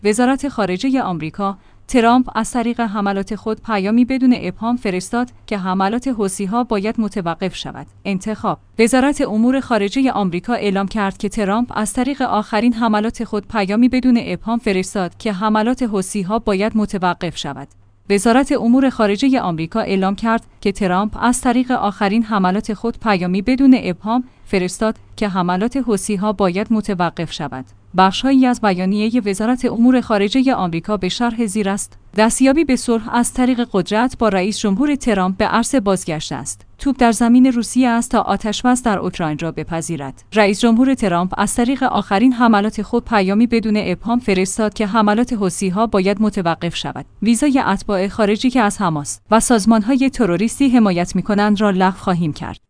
وزارت خارجه آمریکا، ترامپ از طریق حملات خود پیامی بدون ابهام فرستاد که حملات حوثی‌ها باید متوقف شود. انتخاب. وزارت امور خارجه آمریکا اعلام کرد که ترامپ از طریق آخرین حملات خود پیامی بدون ابهام فرستاد که حملات حوثی‌ها باید متوقف شود. وزارت امور خارجه آمریکا اعلام کرد که ترامپ از طریق آخرین حملات خود پیامی بدون ابهام فرستاد که حملات حوثی‌ها باید متوقف شود. بخش‌هایی از بیانیه وزارت امور خارجه آمریکا به شرح زیر است: دستیابی به صلح از طریق قدرت با رئیس جمهور ترامپ به عرصه بازگشته است. توپ در زمین روسیه است تا آتش‌بس در اوکراین را بپذیرد. رئیس جمهور ترامپ از طریق آخرین حملات خود پیامی بدون ابهام فرستاد که حملات حوثی‌ها باید متوقف شود. ویزای اتباع خارجی که از حماس و سازمان‌های تروریستی حمایت می‌کنند را لغو خواهیم کرد.